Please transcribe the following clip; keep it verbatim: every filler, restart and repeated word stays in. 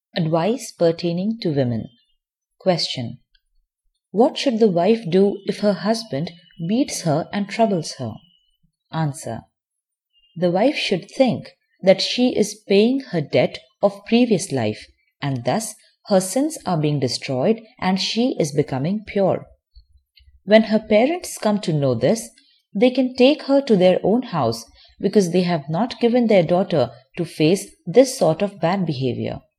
Advice pertaining to women. Question. What should the wife do if her husband beats her and troubles her? Answer. The wife should think that she is paying her debt of previous life, and thus her sins are being destroyed and she is becoming pure. When her parents come to know this, they can take her to their own house because they have not given their daughter to face this sort of bad behavior.